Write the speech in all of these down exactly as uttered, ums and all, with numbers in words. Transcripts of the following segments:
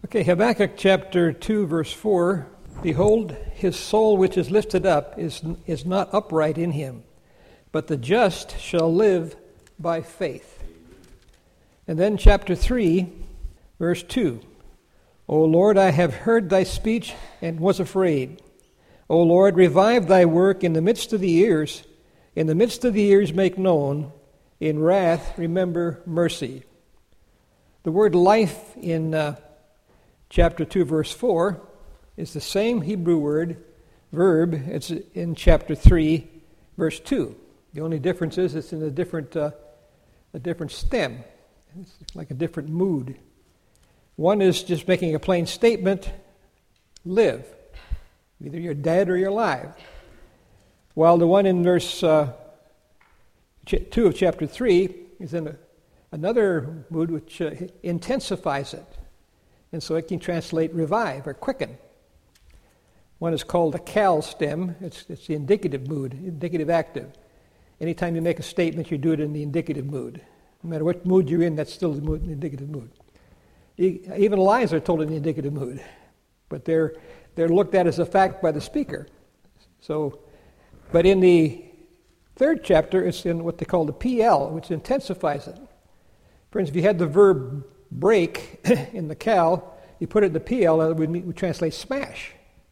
Okay, Habakkuk chapter two, verse four. Behold, his soul which is lifted up is, is not upright in him, but the just shall live by faith. And then chapter three, verse two. O Lord, I have heard thy speech and was afraid. O Lord, revive thy work in the midst of the years. In the midst of the years make known. In wrath remember mercy. The word life in uh, chapter two, verse four is the same Hebrew word, verb, it's in chapter three, verse two. The only difference is it's in a different, uh, a different stem. It's like a different mood. One is just making a plain statement, live. Either you're dead or you're alive. While the one in verse uh, two of chapter three is in a, another mood which uh, intensifies it. And so it can translate revive or quicken. One is called a cal stem. It's, it's the indicative mood, indicative active. Anytime you make a statement, you do it in the indicative mood. No matter what mood you're in, that's still the, mood, the indicative mood. Even lies are told in the indicative mood, but they're they're looked at as a fact by the speaker. So, but in the third chapter, it's in what they call the P L, which intensifies it. For instance, if you had the verb break in the cal, you put it in the P L, and it would, would translate smash.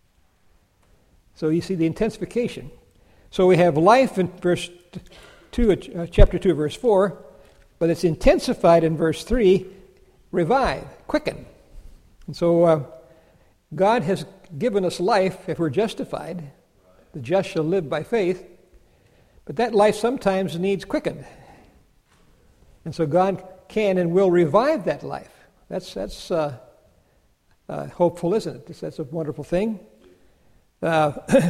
So you see the intensification. So we have life in verse two, uh, chapter two, verse four, but it's intensified in verse three. Revive, quicken. And so uh, God has given us life if we're justified. The just shall live by faith. But that life sometimes needs quickened. And so God can and will revive that life. That's that's uh, uh, hopeful, isn't it? That's a wonderful thing. Uh,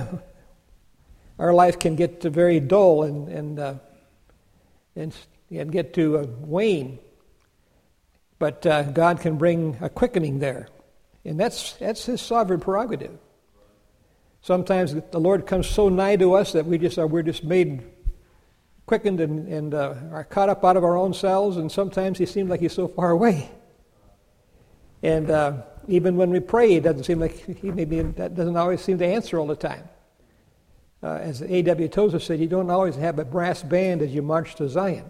our life can get to very dull and and uh, and, and get to uh, wane. But uh, God can bring a quickening there. And that's that's his sovereign prerogative. Sometimes the Lord comes so nigh to us that we just are, we're just made quickened and, and uh, are caught up out of our own selves, and sometimes he seems like he's so far away. And uh, even when we pray, it doesn't seem like he maybe that doesn't always seem to answer all the time. Uh, as A W Tozer said, you don't always have a brass band as you march to Zion.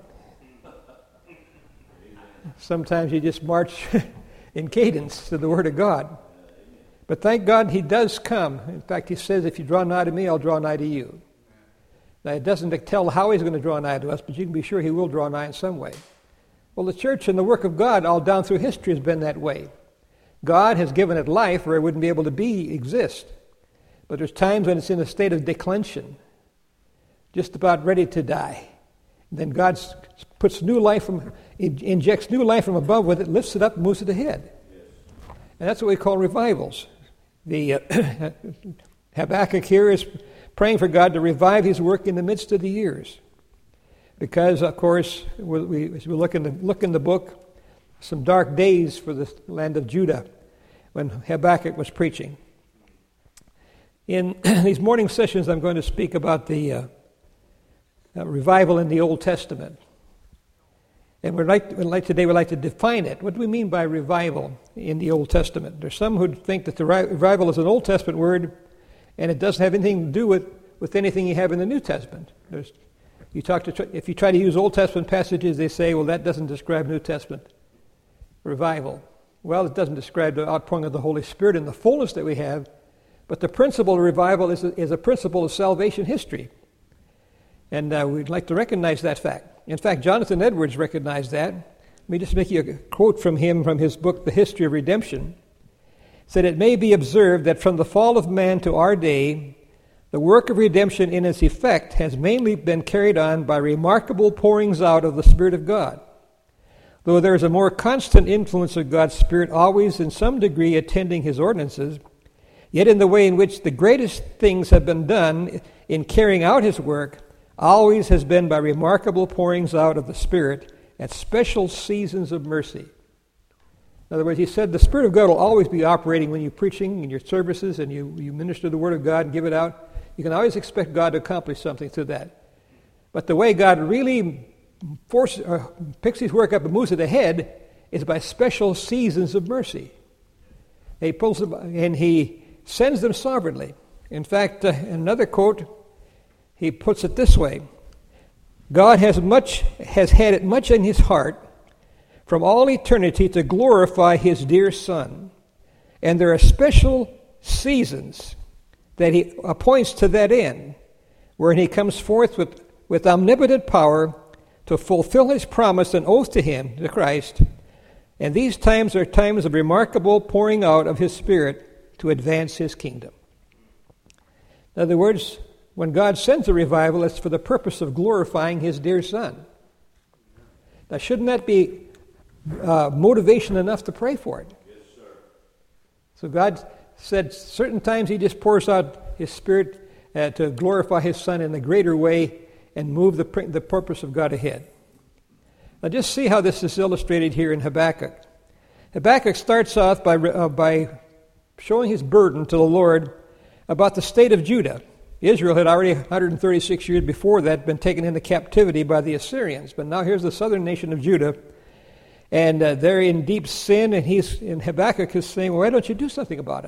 Sometimes you just march in cadence to the Word of God. But thank God he does come. In fact, he says, if you draw nigh to me, I'll draw nigh to you. Now, it doesn't tell how he's going to draw nigh to us, but you can be sure he will draw nigh in some way. Well, the church and the work of God all down through history has been that way. God has given it life or it wouldn't be able to be, exist. But there's times when it's in a state of declension, just about ready to die. Then God puts new life from, injects new life from above with it, lifts it up, and moves it ahead. And that's what we call revivals. The uh, Habakkuk here is praying for God to revive his work in the midst of the years. Because, of course, we, as we look in, the, look in the book, some dark days for the land of Judah when Habakkuk was preaching. In these morning sessions, I'm going to speak about the uh, uh, revival in the Old Testament. And we'd like, we'd like today we'd like to define it. What do we mean by revival in the Old Testament? There's some who think that the revival is an Old Testament word, and it doesn't have anything to do with, with anything you have in the New Testament. There's, you talk to if you try to use Old Testament passages, they say, well, that doesn't describe New Testament revival. Well, it doesn't describe the outpouring of the Holy Spirit in the fullness that we have, but the principle of revival is a, is a principle of salvation history. And uh, we'd like to recognize that fact. In fact, Jonathan Edwards recognized that. Let me just make you a quote from him from his book, The History of Redemption. He said, it may be observed that from the fall of man to our day, the work of redemption in its effect has mainly been carried on by remarkable pourings out of the Spirit of God. Though there is a more constant influence of God's Spirit always in some degree attending his ordinances, yet in the way in which the greatest things have been done in carrying out his work, always has been by remarkable pourings out of the Spirit at special seasons of mercy. In other words, he said the Spirit of God will always be operating when you're preaching in your services and you, you minister the Word of God and give it out. You can always expect God to accomplish something through that. But the way God really forces, uh, picks his work up and moves it ahead is by special seasons of mercy. He pulls them, and he sends them sovereignly. In fact, uh, in another quote, he puts it this way: God has much has had it much in his heart from all eternity to glorify his dear Son, and there are special seasons that he appoints to that end, wherein he comes forth with, with omnipotent power to fulfill his promise and oath to him, to Christ. And these times are times of remarkable pouring out of his Spirit to advance his kingdom. In other words, when God sends a revival, it's for the purpose of glorifying his dear Son. Now, shouldn't that be uh, motivation enough to pray for it? Yes, sir. So God said certain times he just pours out his Spirit uh, to glorify his Son in a greater way and move the, the purpose of God ahead. Now just see how this is illustrated here in Habakkuk. Habakkuk starts off by, uh, by showing his burden to the Lord about the state of Judah. Israel had already one hundred thirty-six years before that been taken into captivity by the Assyrians, but now here's the southern nation of Judah, and uh, they're in deep sin, and he's and Habakkuk is saying, well, why don't you do something about it?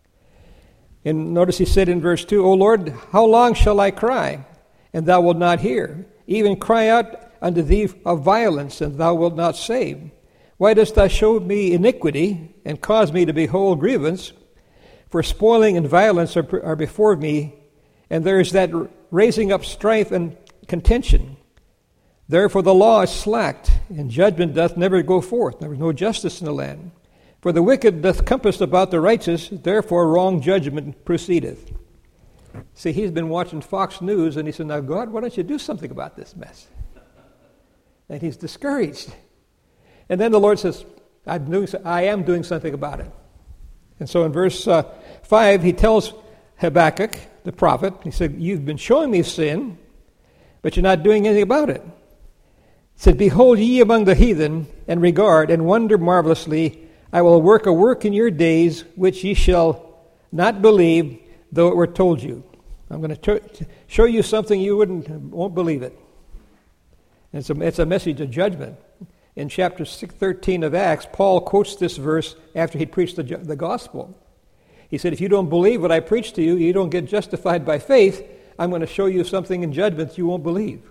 And notice he said in verse two, O Lord, how long shall I cry, and thou wilt not hear? Even cry out unto thee of violence, and thou wilt not save. Why dost thou show me iniquity, and cause me to behold grievance? For spoiling and violence are, are before me, and there is that raising up strife and contention. Therefore the law is slacked, and judgment doth never go forth. There is no justice in the land. For the wicked doth compass about the righteous, therefore wrong judgment proceedeth. See, he's been watching Fox News, and he said, now God, why don't you do something about this mess? And he's discouraged. And then the Lord says, I'm doing, I am doing something about it. And so in verse uh, five, he tells Habakkuk, the prophet, he said, you've been showing me sin, but you're not doing anything about it. He said, behold ye among the heathen, and regard, and wonder marvelously. I will work a work in your days, which ye shall not believe, though it were told you. I'm going to t- show you something you wouldn't won't believe it. It's a, it's a message of judgment. In chapter thirteen of Acts, Paul quotes this verse after he preached the, the gospel. He said, if you don't believe what I preach to you, you don't get justified by faith, I'm going to show you something in judgment you won't believe.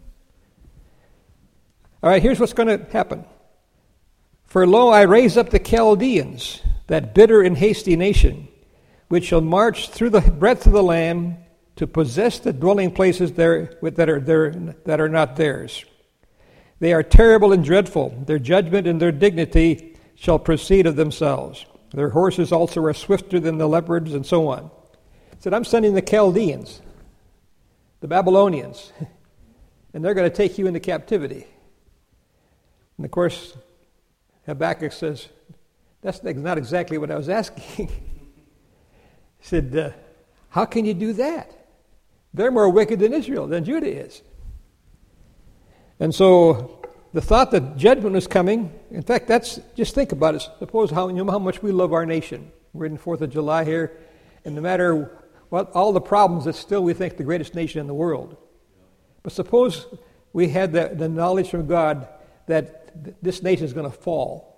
All right, here's what's going to happen. For lo, I raise up the Chaldeans, that bitter and hasty nation, which shall march through the breadth of the land to possess the dwelling places there that are there that are not theirs. They are terrible and dreadful. Their judgment and their dignity shall proceed of themselves. Their horses also are swifter than the leopards, and so on. He said, I'm sending the Chaldeans, the Babylonians, and they're going to take you into captivity. And of course, Habakkuk says, that's not exactly what I was asking. He said, uh, how can you do that? They're more wicked than Israel, than Judah is. And so the thought that judgment was coming, in fact, that's, just think about it. Suppose how, you know, how much we love our nation. We're in the fourth of July here, and no matter what, all the problems, it's still, we think, the greatest nation in the world. But suppose we had the, the knowledge from God that th- this nation is going to fall.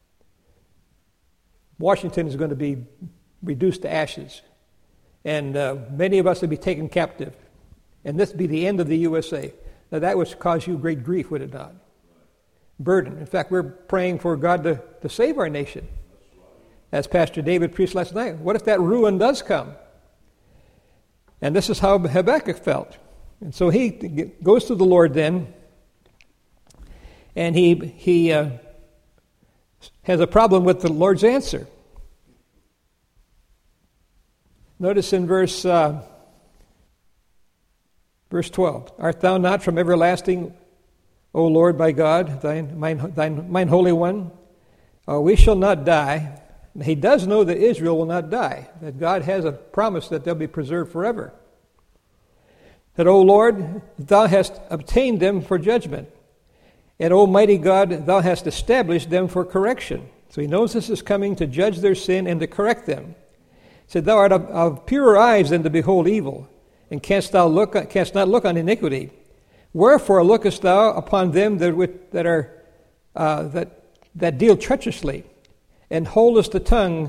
Washington is going to be reduced to ashes. And uh, many of us would be taken captive. And this would be the end of the U S A. Now that would cause you great grief, would it not? Burden. In fact, we're praying for God to, to save our nation. As Pastor David preached last night. What if that ruin does come? And this is how Habakkuk felt. And so he goes to the Lord then, and he, he uh, has a problem with the Lord's answer. Notice in verse uh, verse twelve, art thou not from everlasting, O Lord, my God, thine, mine, thine, mine Holy One? Uh, we shall not die. And he does know that Israel will not die, that God has a promise that they'll be preserved forever. That, O Lord, thou hast obtained them for judgment. And, O mighty God, thou hast established them for correction. So he knows this is coming to judge their sin and to correct them. He said, thou art of, of purer eyes than to behold evil, and canst thou look canst not look on iniquity. Wherefore lookest thou upon them that that are uh, that that deal treacherously, and holdest the tongue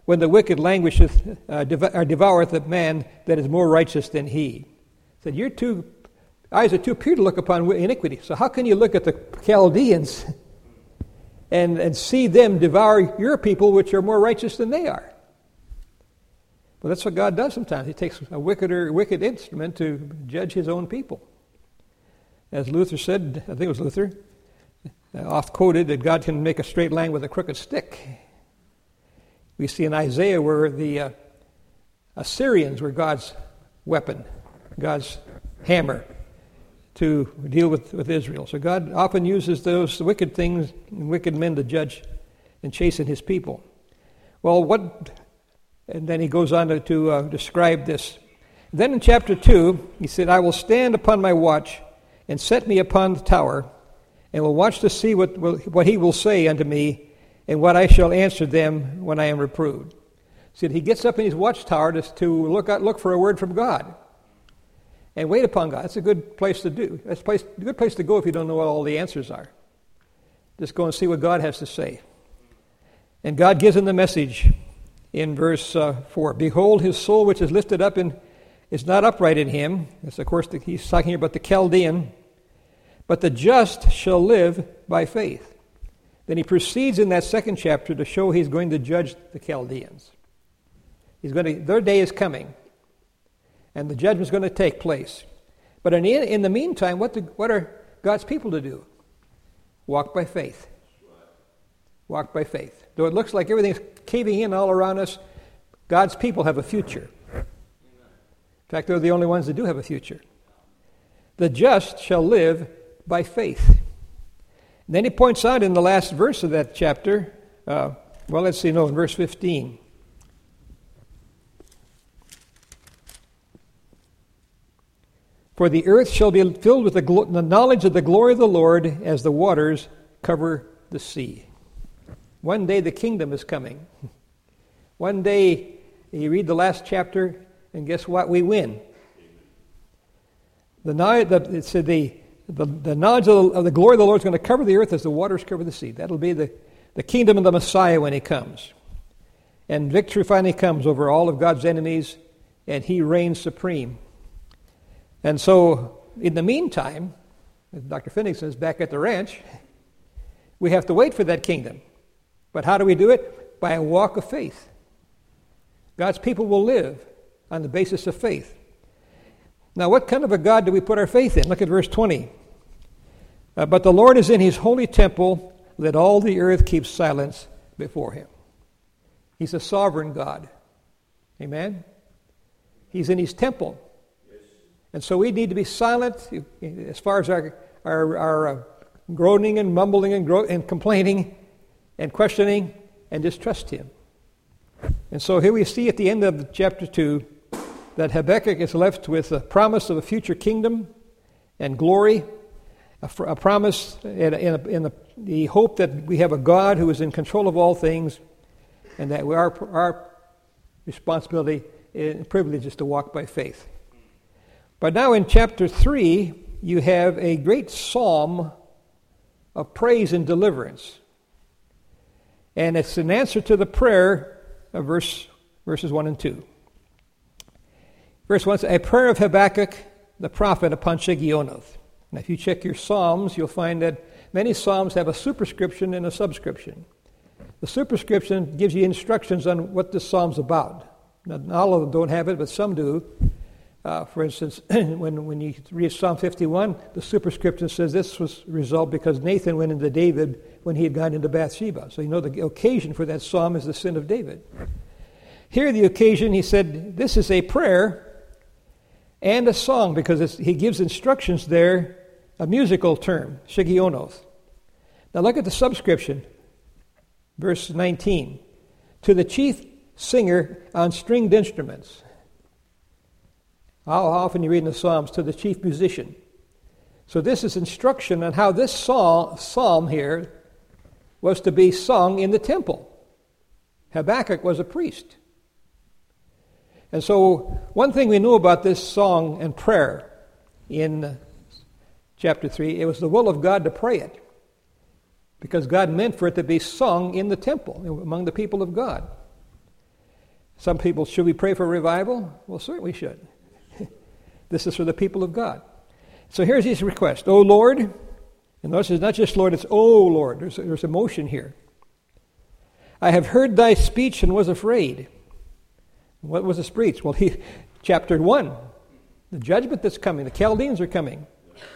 when the wicked languisheth, uh, dev- or devoureth a man that is more righteous than he. He said, your two eyes are too pure to look upon iniquity. So how can you look at the Chaldeans and, and see them devour your people, which are more righteous than they are? Well, that's what God does sometimes. He takes a wickeder, wicked instrument to judge his own people. As Luther said, I think it was Luther, uh, oft quoted, that God can make a straight line with a crooked stick. We see in Isaiah where the uh, Assyrians were God's weapon, God's hammer to deal with, with Israel. So God often uses those wicked things and wicked men to judge and chasten his people. Well, what... And then he goes on to, to uh, describe this. Then in chapter two, he said, I will stand upon my watch and set me upon the tower, and will watch to see what, will, what he will say unto me, and what I shall answer them when I am reproved. So he gets up in his watchtower to, to look out, look for a word from God and wait upon God. That's a good place to do. That's a, place, a good place to go if you don't know what all the answers are. Just go and see what God has to say. And God gives him the message. In verse uh, four, behold, his soul which is lifted up in, is not upright in him. That's, of course, the, he's talking about the Chaldean. But the just shall live by faith. Then he proceeds in that second chapter to show he's going to judge the Chaldeans. He's going to, their day is coming, and the judgment's going to take place. But in, in the meantime, what, the, what are God's people to do? Walk by faith. Walk by faith. Though it looks like everything's caving in all around us, God's people have a future. In fact, they're the only ones that do have a future. The just shall live by faith. And then he points out in the last verse of that chapter, uh, well, let's see, no, in verse fifteen. For the earth shall be filled with the, glo- the knowledge of the glory of the Lord as the waters cover the sea. One day the kingdom is coming. One day you read the last chapter, and guess what? We win. The, the, it said the, the, the knowledge of the, of the glory of the Lord is going to cover the earth as the waters cover the sea. That'll be the, the kingdom of the Messiah when he comes. And victory finally comes over all of God's enemies, and he reigns supreme. And so, in the meantime, as Doctor Finnick says, back at the ranch, we have to wait for that kingdom. But how do we do it? By a walk of faith. God's people will live on the basis of faith. Now, what kind of a God do we put our faith in? Look at verse twenty. Uh, but the Lord is in his holy temple. Let all the earth keep silence before him. He's a sovereign God. Amen? He's in his temple. Yes. And so we need to be silent as far as our, our, our uh, groaning and mumbling and, gro- and complaining and questioning, and just trust him. And so here we see at the end of chapter two that Habakkuk is left with a promise of a future kingdom and glory, a, a promise in, a, in, a, in a, the hope that we have a God who is in control of all things, and that we, our, our responsibility and privilege is to walk by faith. But now in chapter three, you have a great psalm of praise and deliverance. And it's an answer to the prayer of verse, verses one and two. Verse one says, a prayer of Habakkuk, the prophet, upon Shigionoth. Now, if you check your Psalms, you'll find that many Psalms have a superscription and a subscription. The superscription gives you instructions on what this Psalm's about. Now, not all of them don't have it, but some do. Uh, for instance, when, when you read Psalm fifty-one, the superscription says this was resolved because Nathan went into David when he had gone into Bathsheba. So you know the occasion for that psalm is the sin of David. Here the occasion, he said, this is a prayer and a song, because it's, he gives instructions there, a musical term, Shigionoth. Now look at the subscription, verse nineteen. To the chief singer on stringed instruments. How often you read in the Psalms, to the chief musician. So this is instruction on how this psalm, psalm here was to be sung in the temple. Habakkuk was a priest. And so one thing we know about this song and prayer in chapter three, it was the will of God to pray it, because God meant for it to be sung in the temple among the people of God. Some people, should we pray for revival? Well, certainly we should. This is for the people of God. So here's his request. Oh, Lord. And notice it's not just Lord, it's oh, Lord. There's, there's emotion here. I have heard thy speech and was afraid. What was the speech? Well, he, chapter one, the judgment that's coming. The Chaldeans are coming.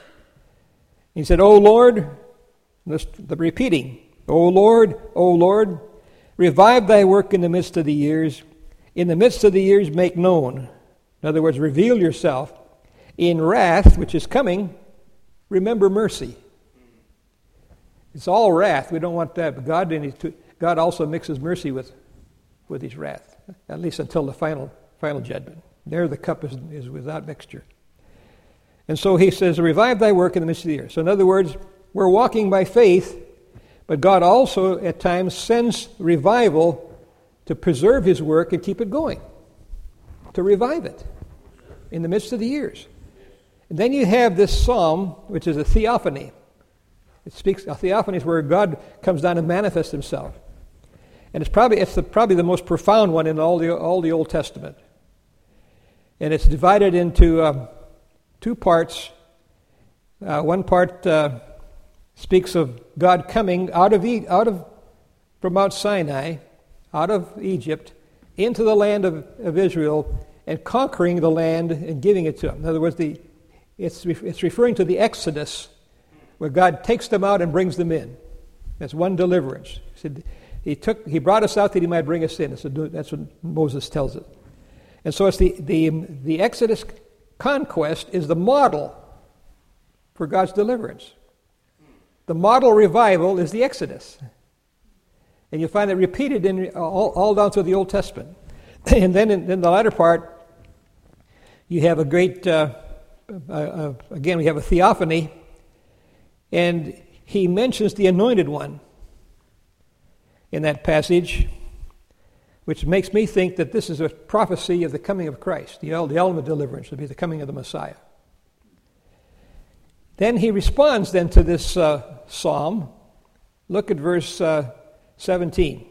He said, oh, Lord, this, the repeating, O Lord, O Lord, revive thy work in the midst of the years. In the midst of the years make known. In other words, reveal yourself. In wrath, which is coming, remember mercy. It's all wrath. We don't want that. But God, God also mixes mercy with, with his wrath, at least until the final, final judgment. There the cup is, is without mixture. And so he says, revive thy work in the midst of the years. So in other words, we're walking by faith, but God also at times sends revival to preserve his work and keep it going, to revive it in the midst of the years. And then you have this psalm, which is a theophany. It speaks, a theophany is where God comes down and manifests himself. And it's probably it's the, probably the most profound one in all the all the Old Testament. And it's divided into uh, two parts. Uh, one part uh, speaks of God coming out of e- out of from Mount Sinai, out of Egypt, into the land of, of Israel, and conquering the land and giving it to them. In other words, the it's re- it's referring to the Exodus, where God takes them out and brings them in. That's one deliverance. He said, He took, he brought us out that he might bring us in. That's what Moses tells us. And so it's the, the, the Exodus conquest is the model for God's deliverance. The model revival is the Exodus. And you find it repeated in all, all down through the Old Testament. And then in, in the latter part, you have a great, uh, uh, uh, again, we have a theophany, and he mentions the Anointed One in that passage, which makes me think that this is a prophecy of the coming of Christ. The, the ultimate deliverance would be the coming of the Messiah. Then he responds then to this uh, psalm. Look at verse uh, seventeen.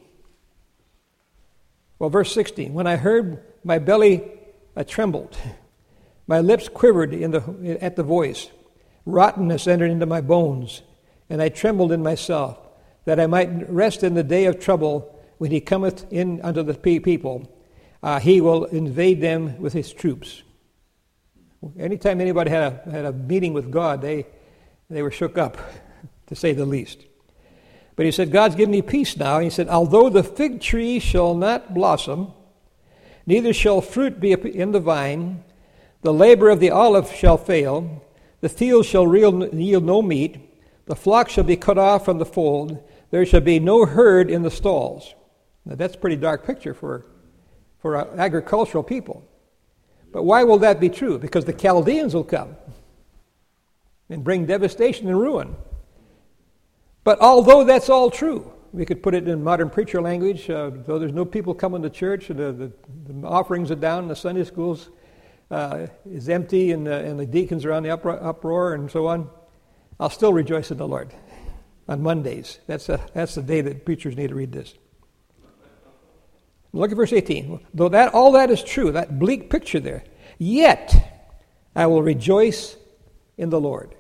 Well, verse sixteen. When I heard, my belly I trembled. My lips quivered in the, at the voice. Rottenness entered into my bones, and I trembled in myself, that I might rest in the day of trouble when he cometh in unto the people. Uh, he will invade them with his troops. Anytime anybody had a, had a meeting with God, they, they were shook up, to say the least. But he said, God's given me peace now. And he said, although the fig tree shall not blossom, neither shall fruit be in the vine, the labor of the olive shall fail, the field shall yield no meat, the flock shall be cut off from the fold, there shall be no herd in the stalls. Now that's a pretty dark picture for, for agricultural people. But why will that be true? Because the Chaldeans will come and bring devastation and ruin. But although that's all true, we could put it in modern preacher language, uh, though there's no people coming to church, the, the, the offerings are down, the Sunday schools uh, is empty, and, uh, and the deacons are on the uproar, uproar and so on, I'll still rejoice in the Lord on Mondays. That's, a, that's the day that preachers need to read this. Look at verse eighteen. Though that all that is true, that bleak picture there, yet I will rejoice in the Lord.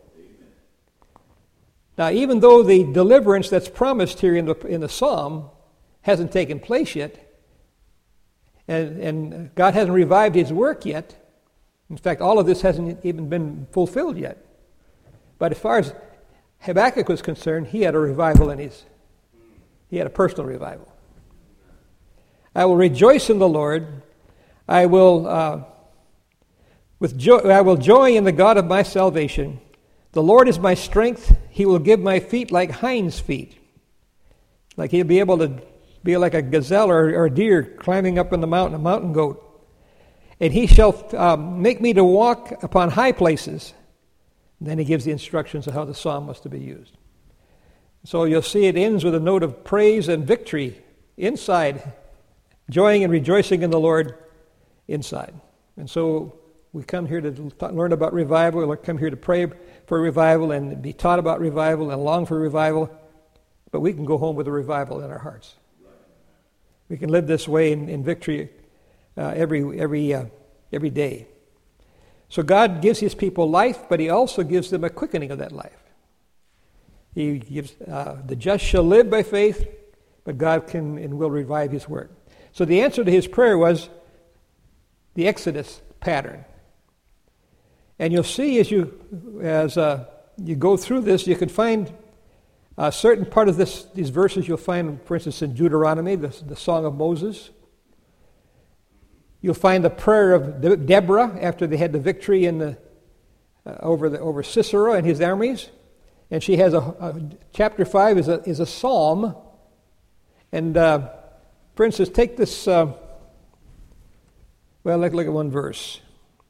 Now, even though the deliverance that's promised here in the in the psalm hasn't taken place yet, and, and God hasn't revived his work yet, in fact, all of this hasn't even been fulfilled yet. But as far as Habakkuk was concerned, he had a revival in his, he had a personal revival. I will rejoice in the Lord. I will, uh, with joy, I will joy in the God of my salvation. The Lord is my strength. He will give my feet like hinds' feet. Like he'll be able to be like a gazelle or, or a deer climbing up in the mountain, a mountain goat. And he shall um, make me to walk upon high places. And then he gives the instructions of how the psalm was to be used. So you'll see it ends with a note of praise and victory inside, joying and rejoicing in the Lord inside. And so we come here to learn about revival. We come here to pray for revival and be taught about revival and long for revival. But we can go home with a revival in our hearts. We can live this way in, in victory uh, every every uh, every day. So God gives his people life, but he also gives them a quickening of that life. He gives uh, the just shall live by faith, but God can and will revive his work. So the answer to his prayer was the Exodus pattern. And you'll see as you as uh, you go through this, you can find a certain part of this these verses you'll find, for instance, in Deuteronomy, the, the Song of Moses. You'll find the prayer of De- Deborah after they had the victory in the uh, over the over Sisera and his armies, and she has a, a chapter five is a is a psalm. And uh, for instance, take this. Uh, well, let's look at one verse,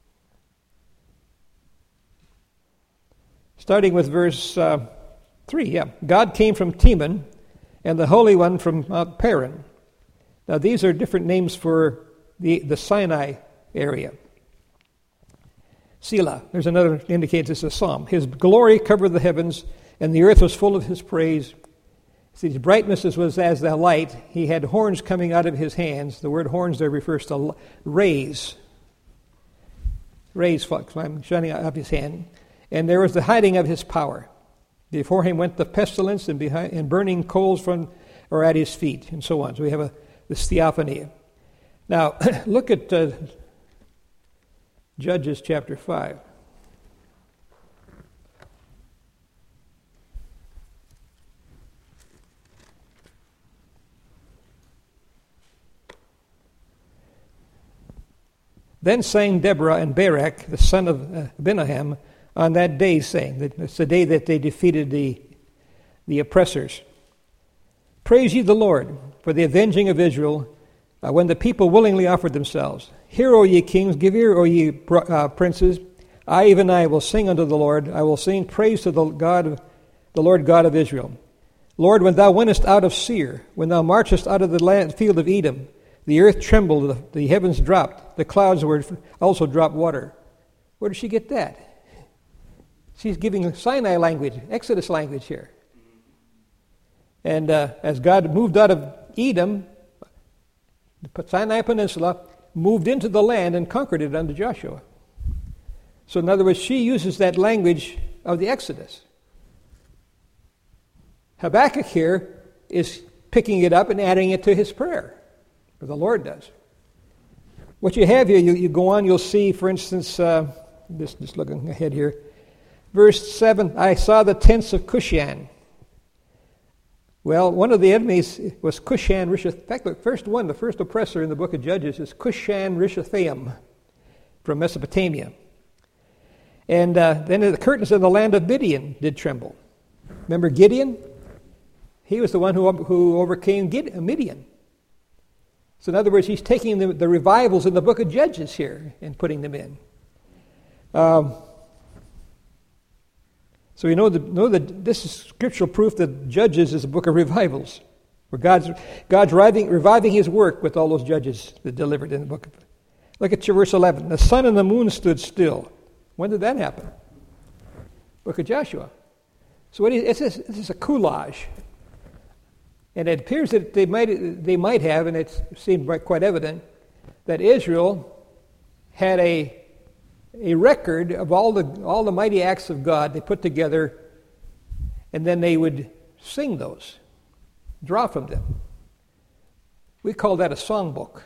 starting with verse uh, three. Yeah, God came from Teman, and the Holy One from Mount Paran. Now, these are different names for the, the Sinai area. Selah, there's another indicates it's a psalm. His glory covered the heavens, and the earth was full of his praise. See, his brightness was as the light. He had horns coming out of his hands. The word horns there refers to rays. Rays shining out of his hand. And there was the hiding of his power. Before him went the pestilence, and behind and burning coals from or at his feet, and so on. So we have a this theophany. Now, look at uh, Judges chapter five. Then sang Deborah and Barak, the son of uh, Abinoam, on that day, saying, that it's the day that they defeated the, the oppressors. Praise ye the Lord for the avenging of Israel, uh, when the people willingly offered themselves. Hear, O ye kings, give ear, O ye uh, princes. I, even I, will sing unto the Lord. I will sing praise to the God, of, the Lord God of Israel. Lord, when thou wentest out of Seir, when thou marchest out of the land, field of Edom, the earth trembled, the, the heavens dropped, the clouds were also dropped water. Where did she get that? She's giving Sinai language, Exodus language here. And uh, as God moved out of Edom, the Sinai Peninsula, moved into the land and conquered it under Joshua. So in other words, she uses that language of the Exodus. Habakkuk here is picking it up and adding it to his prayer, or the Lord does. What you have here, you, you go on, you'll see, for instance, uh, just, just looking ahead here, verse seven, I saw the tents of Cushan. Well, one of the enemies was Cushan Rishathaim. In fact, the first one, the first oppressor in the book of Judges is Cushan Rishathaim from Mesopotamia. And uh, then the curtains of the land of Midian did tremble. Remember Gideon? He was the one who, who overcame Gideon, Midian. So in other words, he's taking the, the revivals in the book of Judges here and putting them in. Um, so we know, the, know that this is scriptural proof that Judges is a book of revivals, where God's, God's reviving, reviving his work with all those judges that delivered in the book. Of, look at verse eleven. The sun and the moon stood still. When did that happen? Book of Joshua. So what is, it's, this is a coulage. And it appears that they might they might have, and it seemed quite evident, that Israel had a a record of all the all the mighty acts of God they put together, and then they would sing those, draw from them. We call that a songbook.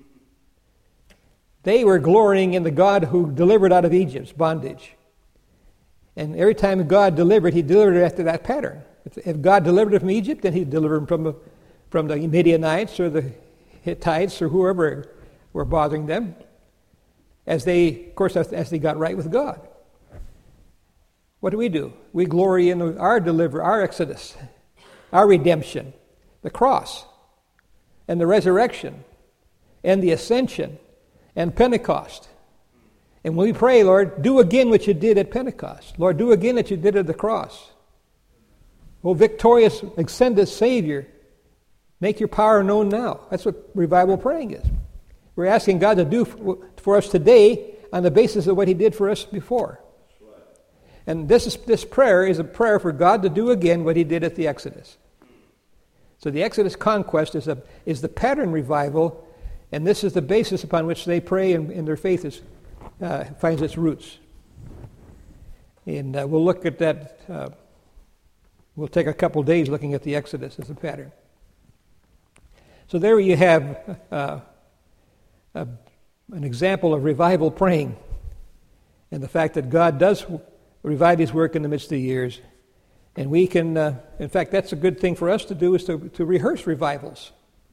They were glorying in the God who delivered out of Egypt's bondage. And every time God delivered, he delivered after that pattern. If God delivered it from Egypt, then he'd deliver them from the, from the Midianites or the Hittites or whoever were bothering them, as they, of course, as, as they got right with God. What do we do? We glory in our deliver, our exodus, our redemption, the cross, and the resurrection, and the ascension, and Pentecost. And when we pray, Lord, do again what you did at Pentecost. Lord, do again what you did at the cross. O victorious, ascended Savior, make your power known now. That's what revival praying is. We're asking God to do for us today on the basis of what he did for us before. And this is, this prayer is a prayer for God to do again what he did at the Exodus. So the Exodus conquest is, a, is the pattern revival And this is the basis upon which they pray, and, and their faith is, uh, finds its roots. And uh, we'll look at that. Uh, we'll take a couple days looking at the Exodus as a pattern. So there you have uh, a, an example of revival praying, and the fact that God does revive His work in the midst of the years. And we can, uh, in fact, that's a good thing for us to do, is to, to rehearse revivals.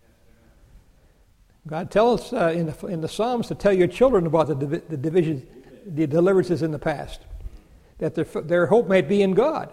God tells us uh, in, the, in the Psalms to tell your children about the, divi- the division, the deliverances in the past, that their, their hope might be in God.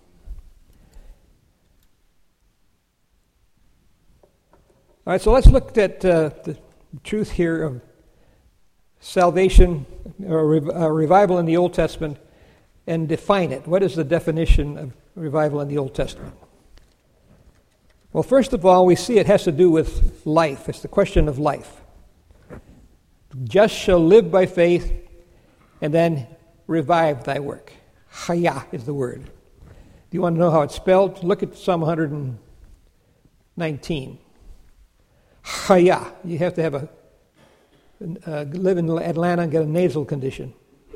All right, so let's look at uh, the truth here of salvation or rev- uh, revival in the Old Testament and define it. What is the definition of revival in the Old Testament? Well, first of all, we see it has to do with life. It's the question of life. Just shall live by faith, and then revive thy work. Chaya is the word. Do you want to know how it's spelled? Look at Psalm one nineteen. Chaya. You have to have a uh, live in Atlanta and get a nasal condition.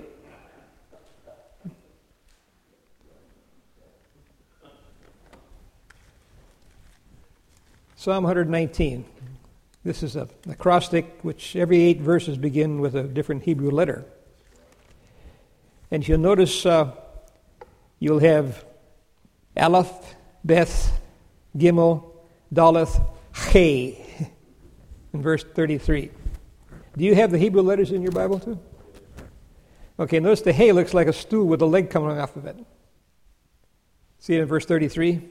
Psalm one nineteen. This is a acrostic which every eight verses begin with a different Hebrew letter. And you'll notice uh, you'll have Aleph, Beth, Gimel, Daleth, He in verse thirty-three. Do you have the Hebrew letters in your Bible too? Okay, notice the He looks like a stool with a leg coming off of it. See it in verse thirty-three?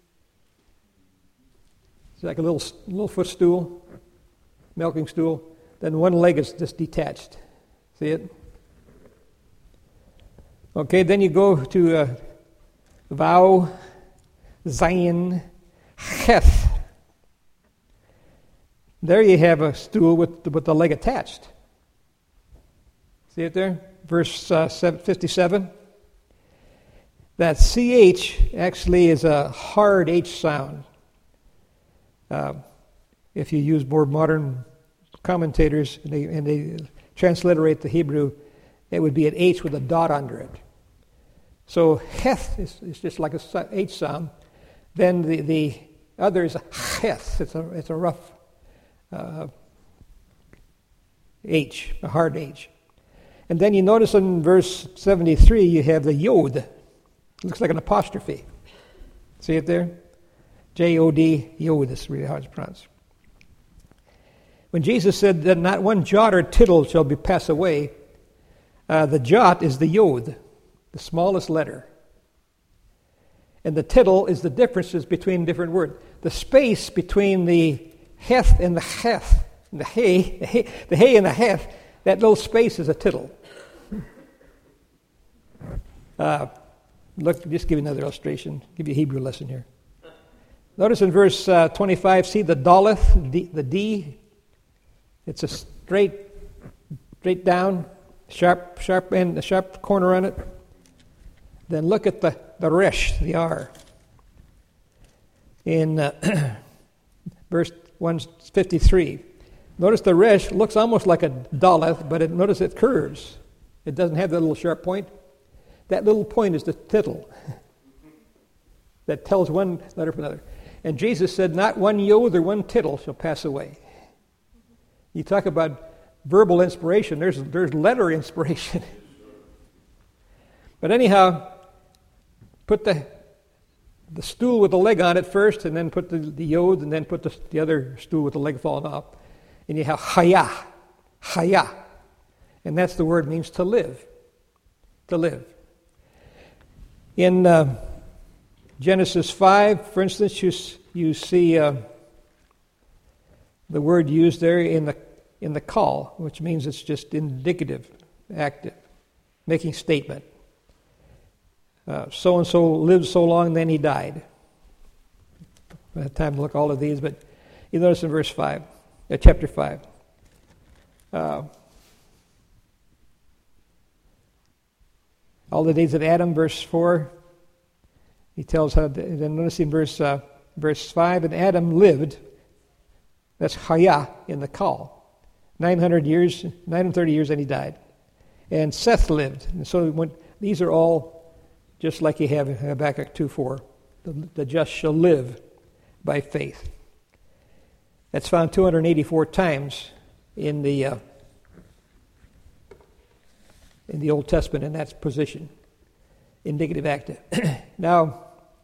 It's like a little little footstool, milking stool. Then one leg is just detached. See it? Okay, then you go to uh, Vow, Zion, Heth. There you have a stool with, with the leg attached. See it there? Verse uh, fifty-seven. That C H actually is a hard H sound. Uh, if you use more modern commentators and they, and they transliterate the Hebrew, it would be an H with a dot under it. So Heth is, is just like a H sound. Then the, the other is a Heth. It's a, it's a rough uh, H, a hard H. And then you notice in verse seventy-three you have the Yod. It looks like an apostrophe. See it there? J O D, Yod, is really how it's pronounced. When Jesus said that not one jot or tittle shall be passed away, uh, the jot is the Yod, the smallest letter. And the tittle is the differences between different words. The space between the Heth and the Heth, the He, the He, the He and the Heth, that little space is a tittle. Uh, look, just give you another illustration. Give you a Hebrew lesson here. Notice in verse uh, twenty-five, see the Daleth, D, the D. It's a straight, straight down, sharp, sharp end, a sharp corner on it. Then look at the, the Resh, the R. In uh, verse one fifty-three, notice the Resh looks almost like a Daleth, but it, notice it curves. It doesn't have that little sharp point. That little point is the tittle that tells one letter from another. And Jesus said, not one yod or one tittle shall pass away. You talk about verbal inspiration, there's, there's letter inspiration. But anyhow, put the the stool with the leg on it first, and then put the, the yod, and then put the, the other stool with the leg falling off. And you have chaya, chaya. And that's the word means to live. To live. In uh, Genesis five, for instance, you, you see uh, the word used there in the in the call, which means it's just indicative, active, making statement. Uh, so-and-so lived so long, then he died. I don't have time to look at all of these, but you notice in verse five, uh, chapter five. Uh, all the days of Adam, verse four, he tells how, then notice in verse, uh, verse five, and Adam lived, that's chaya in the call. nine hundred years, nine hundred thirty years, and he died. And Seth lived. And so when, these are all just like you have in Habakkuk two four. The, the just shall live by faith. That's found two hundred eighty-four times in the uh, in the Old Testament in that position, indicative active. Now,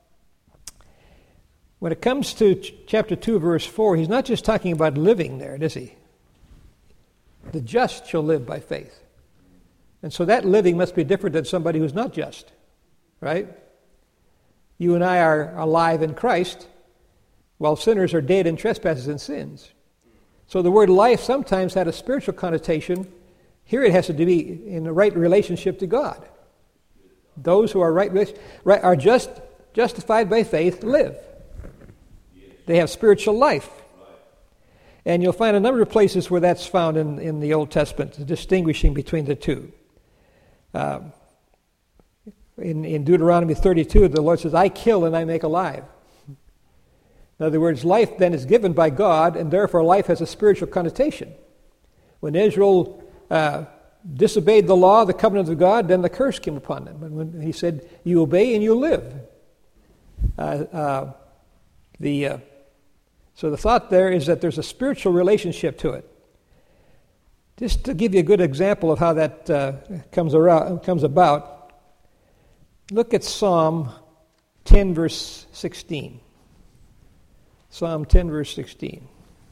when it comes to ch- chapter two, verse four, he's not just talking about living there, is he? The just shall live by faith. And so that living must be different than somebody who's not just, right? You and I are alive in Christ, while sinners are dead in trespasses and sins. So the word life sometimes had a spiritual connotation. Here it has to be in the right relationship to God. Those who are right, right are just justified by faith live. They have spiritual life. And you'll find a number of places where that's found in, in the Old Testament, distinguishing between the two. Um, in, in Deuteronomy thirty-two, the Lord says, I kill and I make alive. In other words, life then is given by God, and therefore life has a spiritual connotation. When Israel uh, disobeyed the law, the covenant of God, then the curse came upon them. And when he said, you obey and you live. Uh, uh, the... Uh, So the thought there is that there's a spiritual relationship to it. Just to give you a good example of how that uh, comes around, comes about, look at Psalm ten, verse sixteen. Psalm ten, verse sixteen.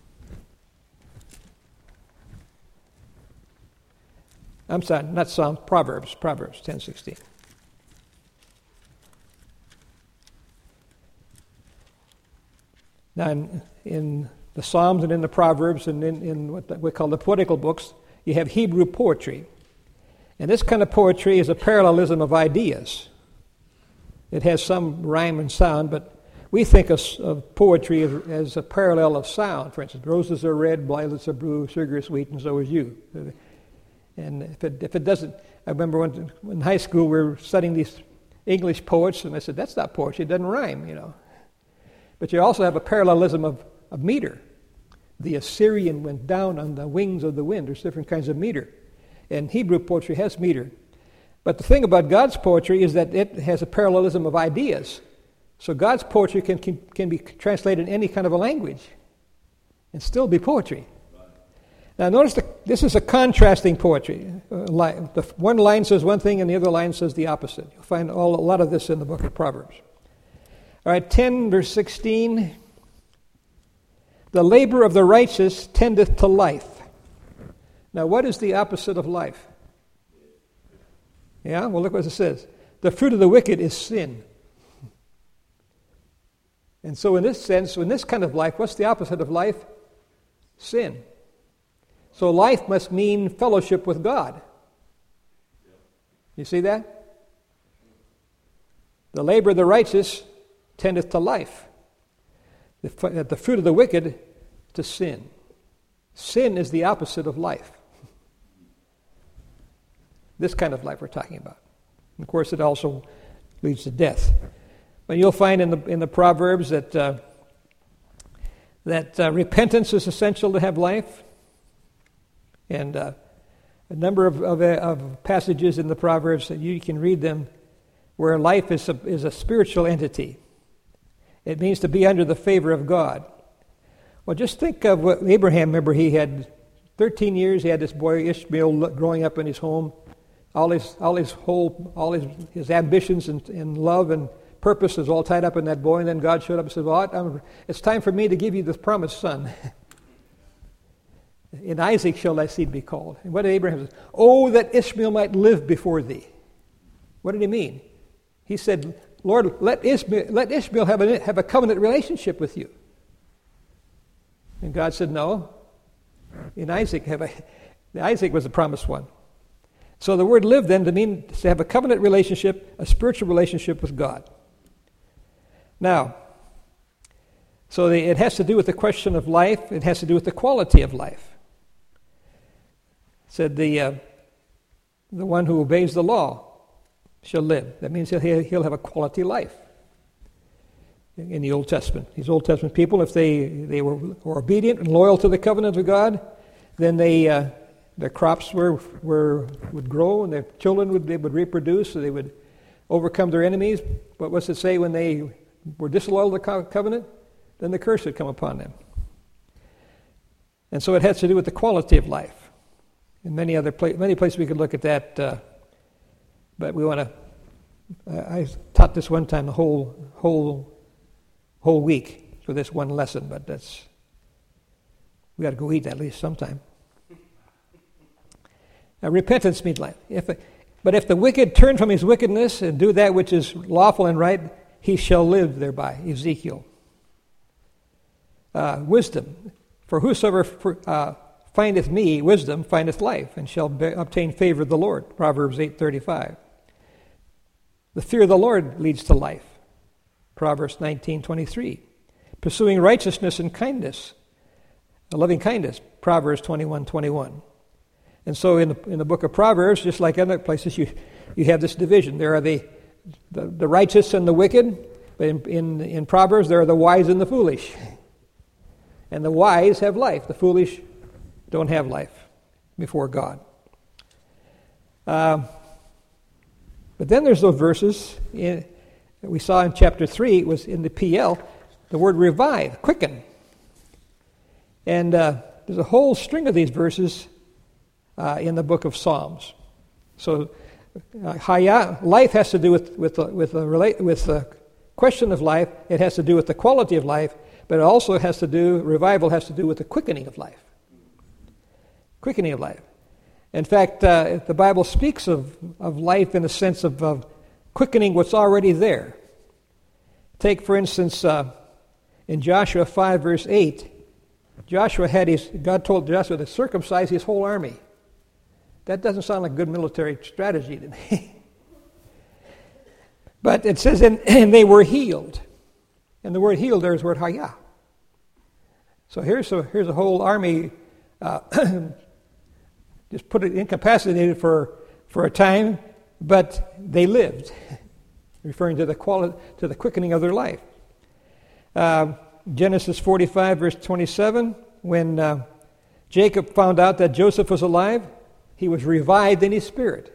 I'm sorry, not Psalm, Proverbs, Proverbs ten, sixteen. Now, in, in the Psalms and in the Proverbs and in, in what we call the poetical books, you have Hebrew poetry. And this kind of poetry is a parallelism of ideas. It has some rhyme and sound, but we think of, of poetry as, as a parallel of sound. For instance, roses are red, violets are blue, sugar is sweet, and so is you. And if it, if it doesn't, I remember when in high school we were studying these English poets, and I said, that's not poetry, it doesn't rhyme, you know. But you also have a parallelism of, of meter. The Assyrian went down on the wings of the wind. There's different kinds of meter. And Hebrew poetry has meter. But the thing about God's poetry is that it has a parallelism of ideas. So God's poetry can, can, can be translated in any kind of a language and still be poetry. Now notice the, this is a contrasting poetry. Uh, line. The one line says one thing and the other line says the opposite. You'll find all, a lot of this in the book of Proverbs. All right, ten, verse sixteen. The labor of the righteous tendeth to life. Now, what is the opposite of life? Yeah, well, look what it says. The fruit of the wicked is sin. And so in this sense, in this kind of life, what's the opposite of life? Sin. So life must mean fellowship with God. You see that? The labor of the righteous tendeth to life. The, the fruit of the wicked to sin. Sin is the opposite of life. This kind of life we're talking about. And of course, it also leads to death. But you'll find in the in the Proverbs that uh, that uh, repentance is essential to have life, and uh, a number of, of of passages in the Proverbs that you can read them, where life is a, is a spiritual entity. It means to be under the favor of God. Well, just think of what Abraham, remember, he had thirteen years, he had this boy Ishmael growing up in his home. All his all his whole all his, his ambitions and, and love and purpose is all tied up in that boy, and then God showed up and said, well, I'm, it's time for me to give you this promised son. In Isaac shall thy seed be called. And what did Abraham say? Oh, that Ishmael might live before thee. What did he mean? He said, Lord, let Ishmael, let Ishmael have a, have a covenant relationship with you. And God said, no. In Isaac, have a, Isaac was the promised one. So the word live then to mean to have a covenant relationship, a spiritual relationship with God. Now, so the, it has to do with the question of life. It has to do with the quality of life. It said the uh, the one who obeys the law shall live. That means he'll, he'll have a quality life. In the Old Testament, these Old Testament people, if they, they were, were obedient and loyal to the covenant of God, then they uh, their crops were were would grow, and their children would they would reproduce, so they would overcome their enemies. But what's it say when they were disloyal to the co- covenant? Then the curse would come upon them. And so it has to do with the quality of life. In many other pla- many places we could look at that, uh, but we want to. Uh, I taught this one time the whole whole whole week for this one lesson, but that's we got to go eat at least sometime. Now, repentance means life. If, but if the wicked turn from his wickedness and do that which is lawful and right, he shall live thereby. Ezekiel. Uh, wisdom. For whosoever for, uh, findeth me, wisdom, findeth life, and shall be, obtain favor of the Lord. Proverbs eight thirty-five. The fear of the Lord leads to life. Proverbs nineteen twenty-three. Pursuing righteousness and kindness, loving kindness. Proverbs twenty-one twenty-one. And so in the, in the book of Proverbs, just like other places, you, you have this division. There are the, the, the righteous and the wicked. But in, in, in Proverbs, there are the wise and the foolish. And the wise have life. The foolish don't have life before God. Uh, but then there's those verses in, that we saw in chapter three. It was in the P L, the word revive, quicken. And uh, there's a whole string of these verses uh, in the book of Psalms. So uh, haya, life has to do with with the, with the relate with the question of life. It has to do with the quality of life, but it also has to do, revival has to do with the quickening of life. Quickening of life. In fact, uh, the Bible speaks of, of life in a sense of, of quickening what's already there. Take, for instance, uh, in Joshua five, verse eight, Joshua had his, God told Joshua to circumcise his whole army. That doesn't sound like good military strategy to me. But it says, and, and they were healed. And the word healed there is the word haya. So here's a, here's a whole army uh, just put it incapacitated for, for a time, but they lived, referring to the quality, to the quickening of their life. Uh, Genesis forty-five, verse twenty-seven, when uh, Jacob found out that Joseph was alive, he was revived in his spirit.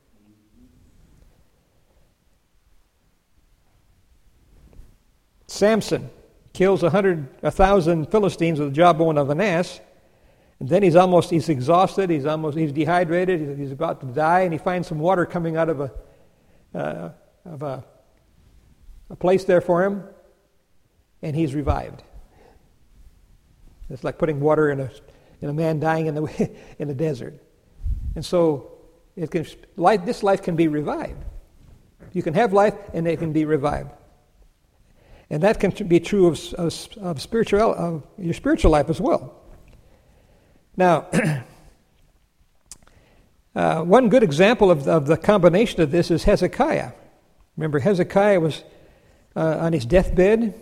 Samson kills a hundred, a thousand Philistines with the jawbone of an ass, and then he's almost, he's exhausted, he's almost, he's dehydrated, he's, he's about to die, and he finds some water coming out of a, uh, of a, a place there for him, and he's revived. It's like putting water in a, in a man dying in the in the desert, and so it can, life, this life can be revived. You can have life, and it can be revived. And that can be true of, of, of spiritual of your spiritual life as well. Now, uh, one good example of, of the combination of this is Hezekiah. Remember, Hezekiah was uh, on his deathbed.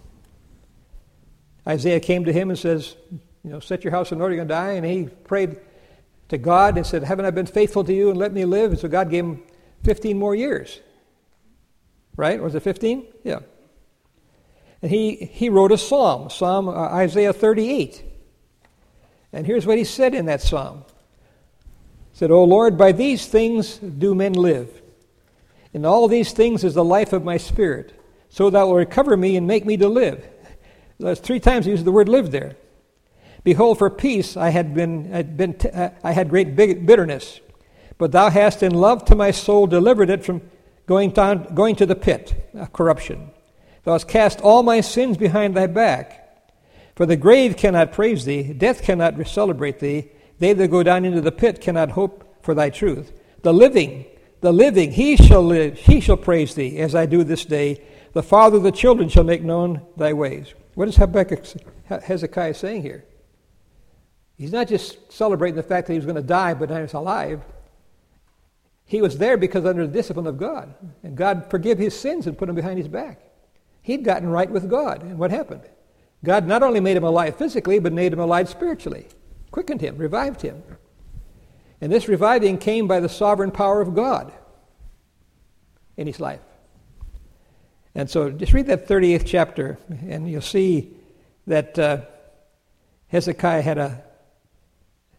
Isaiah came to him and says, you know, set your house in order, you're going to die. And he prayed to God and said, haven't I been faithful to you and let me live? And so God gave him fifteen more years. Right? Was it fifteen? Yeah. And he, he wrote a psalm, Psalm uh, Isaiah thirty-eight. And here's what he said in that psalm. He said, O Lord, by these things do men live. In all these things is the life of my spirit. So thou wilt recover me and make me to live. There's three times he used the word live there. Behold, for peace I had been, had been t- uh, I had great big bitterness. But thou hast in love to my soul delivered it from going down, going to the pit of corruption. Thou hast cast all my sins behind thy back. For the grave cannot praise thee, death cannot celebrate thee. They that go down into the pit cannot hope for thy truth. The living, the living, he shall live, he shall praise thee, as I do this day. The father of the children shall make known thy ways. What is Habakkuk, Hezekiah saying here? He's not just celebrating the fact that he was going to die, but now he's alive. He was there because under the discipline of God. And God forgave his sins and put them behind his back. He'd gotten right with God. And what happened? God not only made him alive physically, but made him alive spiritually. Quickened him, revived him. And this reviving came by the sovereign power of God in his life. And so just read that thirty-eighth chapter, and you'll see that uh, Hezekiah had a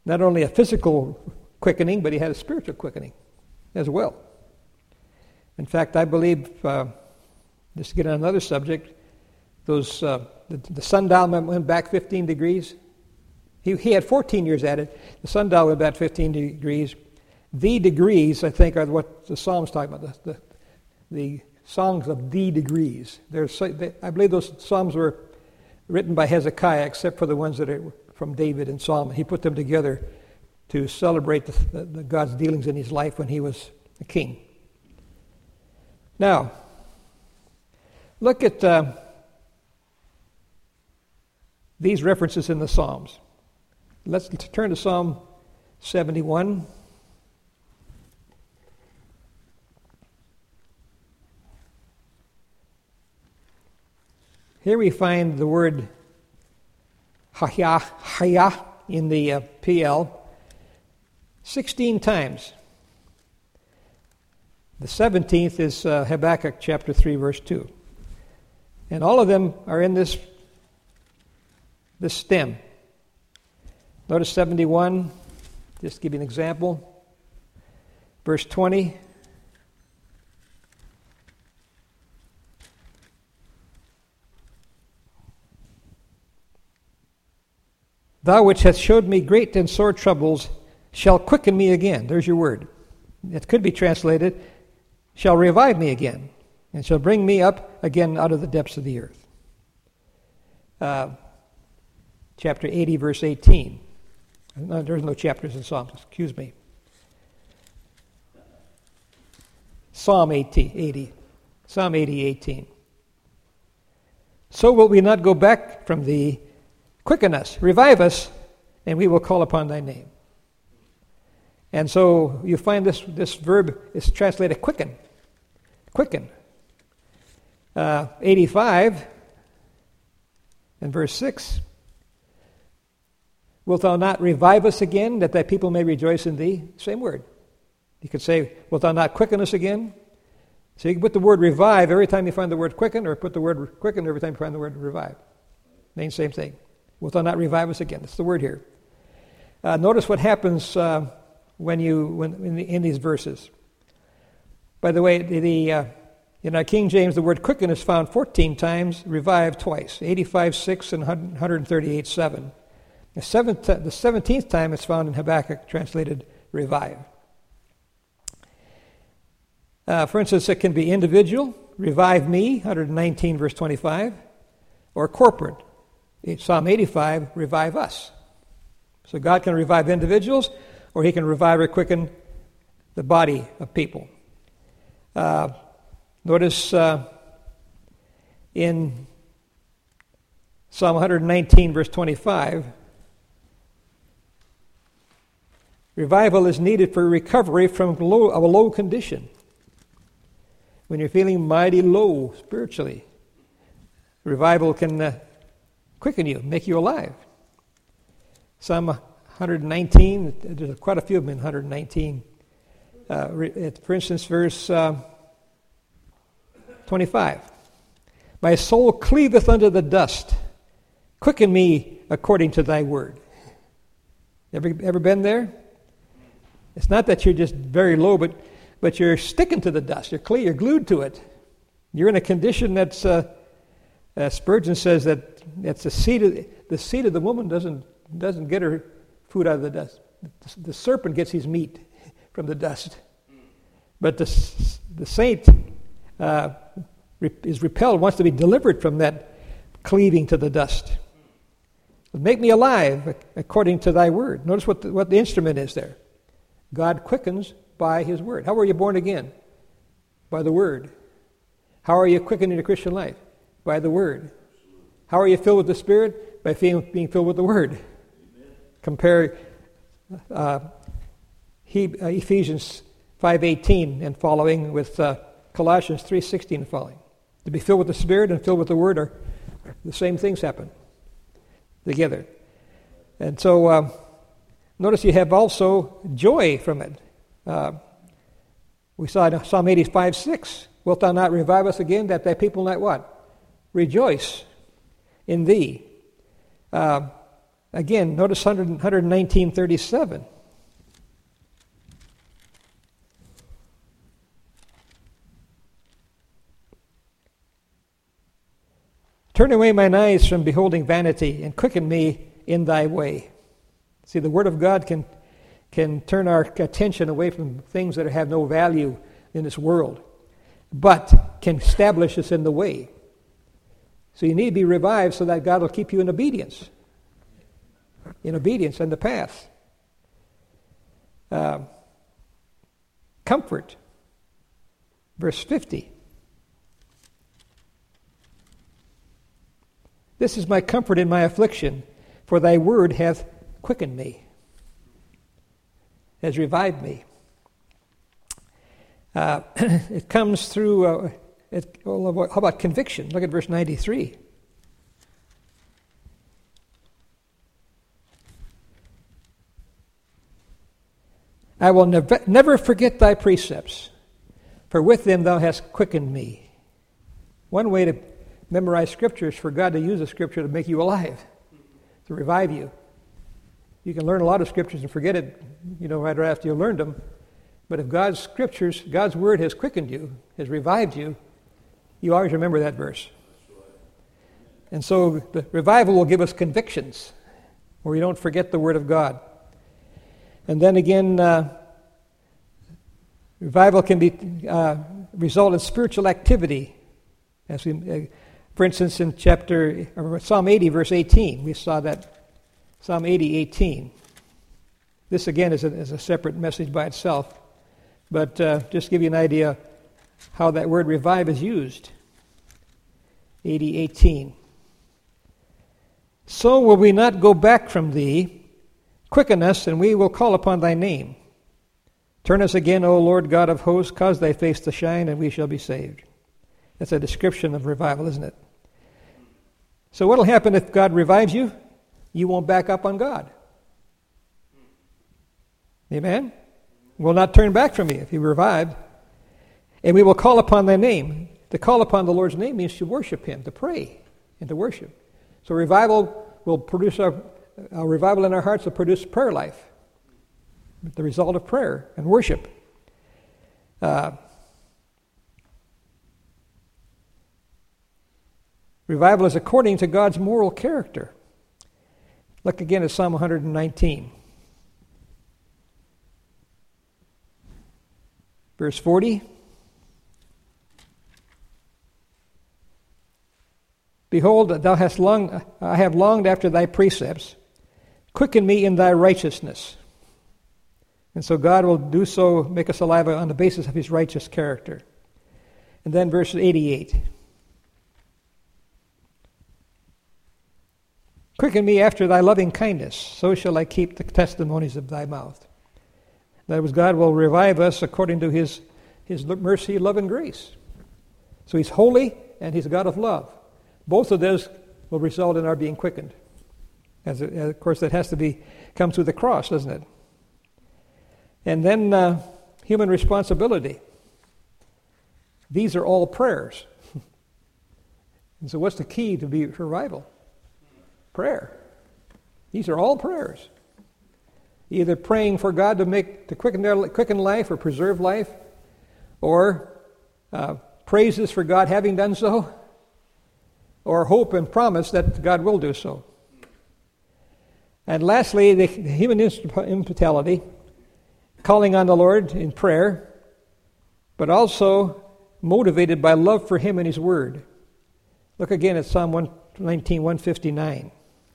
not only a physical quickening, but he had a spiritual quickening as well. In fact, I believe, uh, just to get on another subject, those uh, the, the sundial went back fifteen degrees. He, he had fourteen years at it. The sundial went back fifteen degrees. The degrees, I think, are what the Psalms talk about, the, the, the songs of the degrees. There's, I believe those Psalms were written by Hezekiah, except for the ones that are from David and Solomon. He put them together to celebrate the, the, the God's dealings in his life when he was a king. Now, look at uh, these references in the Psalms. Let's turn to Psalm seventy-one. Here we find the word haya, haya in the uh, P L sixteen times. The seventeenth is uh, Habakkuk chapter three, verse two. And all of them are in this, this stem. Notice seventy-one, just to give you an example. Verse twenty. Thou which hast showed me great and sore troubles shall quicken me again. There's your word. It could be translated, shall revive me again, and shall bring me up again out of the depths of the earth. Uh, chapter eighty, verse eighteen. No, there's no chapters in Psalms, excuse me. Psalm eighty, eighty. Psalm eighty, eighteen. So will we not go back from thee. Quicken us, revive us, and we will call upon thy name. And so you find this, this verb is translated quicken. Quicken. Uh, eighty-five and verse six. Wilt thou not revive us again, that thy people may rejoice in thee? Same word. You could say, wilt thou not quicken us again? So you can put the word revive every time you find the word quicken, or put the word quicken every time you find the word revive. Main same thing. Wilt thou not revive us again? That's the word here. Uh, notice what happens uh, when you when in, the, in these verses. By the way, the, the uh, in our King James, the word quicken is found fourteen times, revive twice, eighty-five, six, and one thirty-eight, seven. The, seventh, the seventeenth time it's found in Habakkuk, translated revive. Uh, for instance, it can be individual, revive me, one nineteen, verse twenty-five, or corporate. Psalm eighty-five, revive us. So God can revive individuals, or he can revive or quicken the body of people. Uh, notice uh, in Psalm one nineteen, verse twenty-five, revival is needed for recovery from low, of a low condition. When you're feeling mighty low spiritually, revival can uh, quicken you, make you alive. Psalm one nineteen, there's quite a few of them in one nineteen. Uh, for instance, verse uh, twenty-five. My soul cleaveth unto the dust. Quicken me according to thy word. Ever, ever been there? It's not that you're just very low, but, but you're sticking to the dust. You're, cle- you're glued to it. You're in a condition that's... Uh, Uh, Spurgeon says that it's the seed of the seed of the woman doesn't doesn't get her food out of the dust. The, the serpent gets his meat from the dust, but the the saint uh, re, is repelled, wants to be delivered from that cleaving to the dust. Make me alive according to thy word. Notice what the, what the instrument is there. God quickens by his word. How are you born again? By the word. How are you quickened in your Christian life? By the Word. How are you filled with the Spirit? By being filled with the Word. Amen. Compare uh, he, uh, Ephesians five eighteen and following with uh, Colossians three sixteen and following. To be filled with the Spirit and filled with the Word are the same things happen together. And so uh, notice you have also joy from it. Uh, we saw in Psalm eighty-five six. Wilt thou not revive us again, that thy people might what? Rejoice in thee. Uh, again, notice one nineteen thirty-seven. Turn away mine eyes from beholding vanity, and quicken me in thy way. See, the Word of God can, can turn our attention away from things that have no value in this world, but can establish us in the way. So you need to be revived so that God will keep you in obedience. In obedience in the path. Uh, comfort. Verse fifty. This is my comfort in my affliction, for thy word hath quickened me, has revived me. Uh, it comes through, uh, it, well, how about conviction? Look at verse ninety-three. I will never, never forget thy precepts, for with them thou hast quickened me. One way to memorize Scripture is for God to use the Scripture to make you alive, to revive you. You can learn a lot of Scriptures and forget it, you know, right after you learned them. But if God's Scriptures, God's Word has quickened you, has revived you, you always remember that verse. And so the revival will give us convictions where we don't forget the Word of God. And then again, uh, revival can be uh, result in spiritual activity. As we, uh, for instance, in chapter or Psalm eighty, verse eighteen, we saw that. Psalm eighty, eighteen. This again is a, is a separate message by itself, but uh, just to give you an idea how that word revive is used. eighty, eighteen. So will we not go back from thee. Quicken us, and we will call upon thy name. Turn us again, O Lord God of hosts, cause thy face to shine, and we shall be saved. That's a description of revival, isn't it? So what will happen if God revives you? You won't back up on God. Amen? Will not turn back from me if you revived. And we will call upon thy name. To call upon the Lord's name means to worship him, to pray and to worship. So revival will produce our A revival in our hearts will produce prayer life, the result of prayer and worship. Uh, revival is according to God's moral character. Look again at Psalm one nineteen. Verse forty. Behold, thou hast longed, I have longed after thy precepts. Quicken me in thy righteousness. And so God will do so, make us alive on the basis of his righteous character. And then verse eighty-eight. Quicken me after thy loving kindness, so shall I keep the testimonies of thy mouth. That was, God will revive us according to his, his mercy, love, and grace. So he's holy and he's a God of love. Both of those will result in our being quickened. As, it, as of course, that has to be come through the cross, doesn't it? And then uh, human responsibility. These are all prayers. And so what's the key to be revival? Prayer. These are all prayers. Either praying for God to make to quicken their quicken life or preserve life, or uh, praises for God having done so, or hope and promise that God will do so. And lastly, the human instrumentality, calling on the Lord in prayer, but also motivated by love for him and his word. Look again at Psalm one nineteen, one fifty-nine.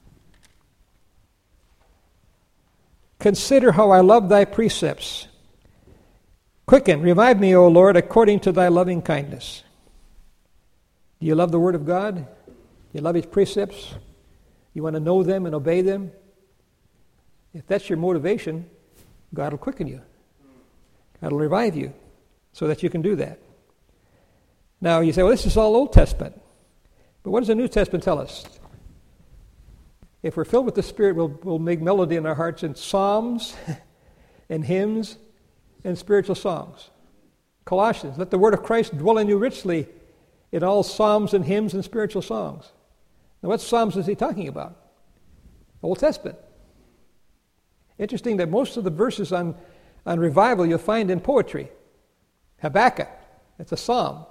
Consider how I love thy precepts. Quicken, revive me, O Lord, according to thy loving kindness. Do you love the word of God? You love his precepts? You want to know them and obey them? If that's your motivation, God will quicken you. God will revive you so that you can do that. Now you say, well, this is all Old Testament. But what does the New Testament tell us? If we're filled with the Spirit, we'll, we'll make melody in our hearts in psalms and hymns and spiritual songs. Colossians, let the word of Christ dwell in you richly in all psalms and hymns and spiritual songs. Now what psalms is he talking about? Old Testament. Interesting that most of the verses on, on revival you'll find in poetry. Habakkuk, it's a psalm.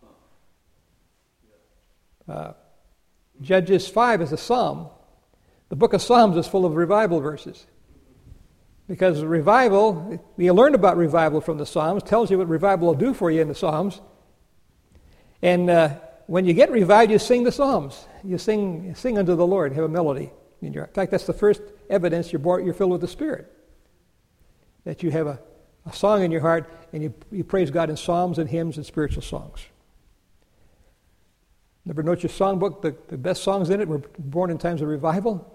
Uh, Judges five is a psalm. The book of Psalms is full of revival verses. Because revival, you learn about revival from the Psalms, tells you what revival will do for you in the Psalms. And uh, when you get revived, you sing the Psalms. You sing you sing unto the Lord, have a melody in your. In fact, that's the first evidence you're born, you're filled with the Spirit. That you have a, a song in your heart and you, you praise God in psalms and hymns and spiritual songs. Never note your songbook, the, the best songs in it were born in times of revival.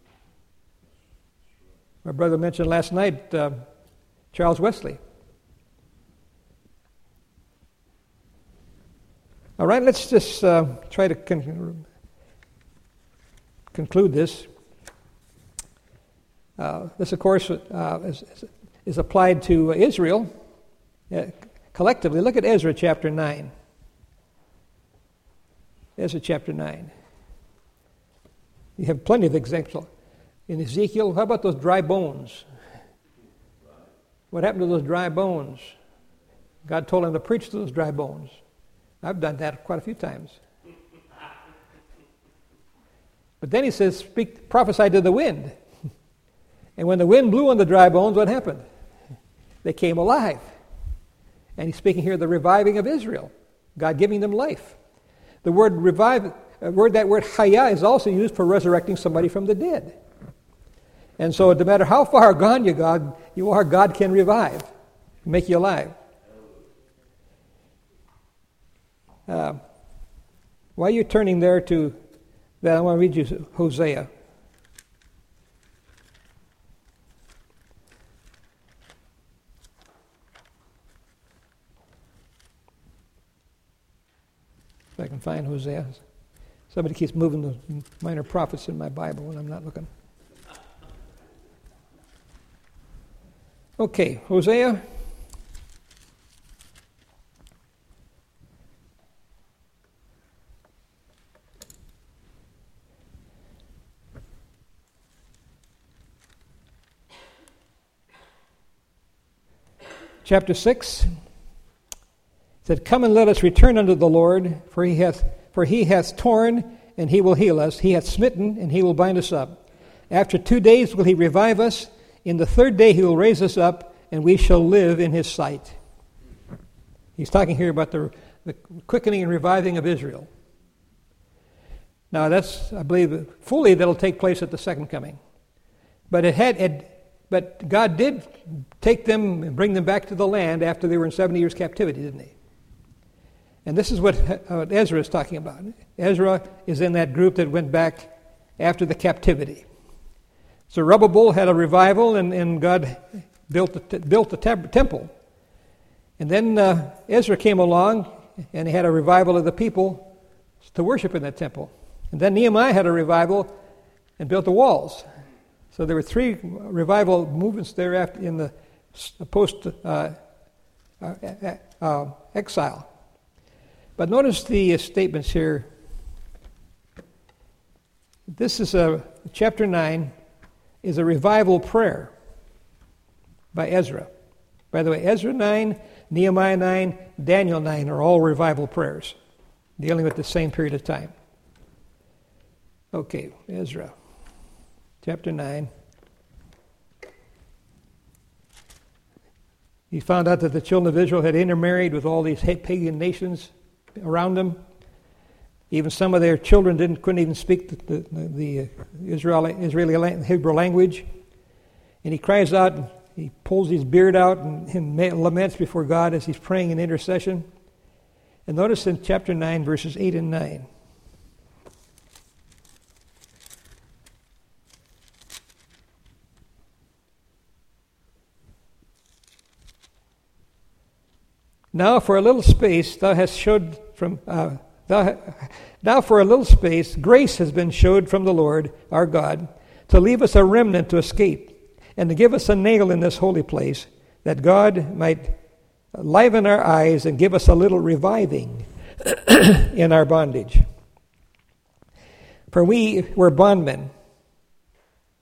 My brother mentioned last night uh, Charles Wesley. All right, let's just uh, try to con- conclude this. Uh, this, of course, uh, is, is applied to Israel uh, collectively. Look at Ezra chapter nine. Ezra chapter nine. You have plenty of examples. In Ezekiel, how about those dry bones? What happened to those dry bones? God told him to preach to those dry bones. I've done that quite a few times. But then he says, "Speak, prophesy to the wind." And when the wind blew on the dry bones, what happened? They came alive. And he's speaking here of the reviving of Israel, God giving them life. The word revive, uh, word that word chaya is also used for resurrecting somebody from the dead. And so no matter how far gone you, God, you are, God can revive, make you alive. Uh, while you're turning there to that, I want to read you Hosea. If I can find Hosea. Somebody keeps moving the minor prophets in my Bible when I'm not looking. Okay, Hosea. Chapter six. It said, "Come and let us return unto the Lord, for he hath for he hath torn, and he will heal us. He hath smitten, and he will bind us up. After two days will he revive us. In the third day he will raise us up, and we shall live in his sight." He's talking here about the, the quickening and reviving of Israel. Now that's, I believe, fully that'll take place at the second coming. But it had, it, but God did take them and bring them back to the land after they were in seventy years captivity, didn't he? And this is what uh, Ezra is talking about. Ezra is in that group that went back after the captivity. So Zerubbabel had a revival, and, and God built the, built the tab- temple. And then uh, Ezra came along, and he had a revival of the people to worship in that temple. And then Nehemiah had a revival and built the walls. So there were three revival movements there after in the post uh, uh, uh, exile. But notice the uh, statements here. This is a chapter nine. Is a revival prayer by Ezra. By the way, Ezra nine, Nehemiah nine, Daniel nine are all revival prayers dealing with the same period of time. Okay, Ezra, chapter nine. He found out that the children of Israel had intermarried with all these pagan nations around them. Even some of their children didn't couldn't even speak the, the, the Israeli, Israeli Hebrew language. And he cries out, he pulls his beard out and, and laments before God as he's praying in intercession. And notice in chapter nine, verses eight and nine. Now for a little space thou hast showed from... Uh, Thou, now for a little space, grace has been showed from the Lord our God to leave us a remnant to escape and to give us a nail in this holy place, that God might liven our eyes and give us a little reviving in our bondage. For we were bondmen